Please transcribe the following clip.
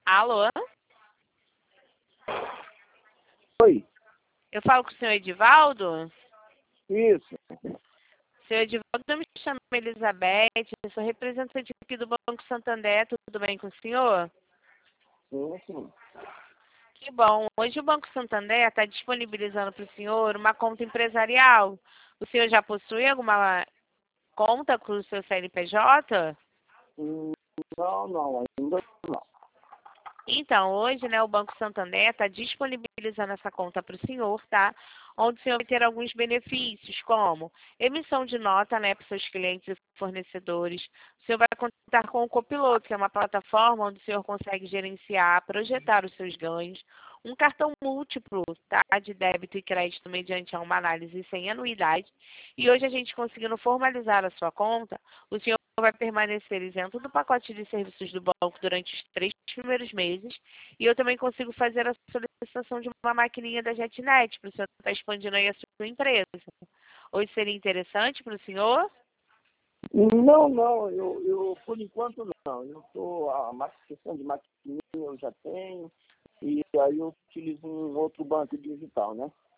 Alô? Oi, Eu falo com o senhor Edivaldo? isso. Senhor Edivaldo, eu me chamo Elizabeth, eu sou representante aqui do Banco Santander, tudo bem com o senhor? Sim, sim. Que bom. Hoje o Banco Santander está disponibilizando para o senhor uma conta empresarial. O senhor já possui alguma conta com o seu CNPJ? Hum, Não, não, ainda não. Então, hoje, né, o Banco Santander está disponibilizando essa conta para o senhor, tá? Onde o senhor vai ter alguns benefícios, como emissão de nota, né, para os seus clientes e fornecedores. O senhor vai contar com o Copiloto, que é uma plataforma onde o senhor consegue gerenciar, projetar os seus ganhos. Um cartão múltiplo, tá, de débito e crédito mediante uma análise sem anuidade. E hoje a gente conseguindo formalizar a sua conta, o senhor vai permanecer isento do pacote de serviços do banco durante os 3 primeiros meses. E eu também consigo fazer a solicitação de uma maquininha da JetNet para o senhor estar expandindo aí a sua empresa. Hoje seria interessante para o senhor? Não, não, eu por enquanto não. Eu estou, a questão de maquininha eu já tenho, e aí eu utilizo um outro banco digital, né?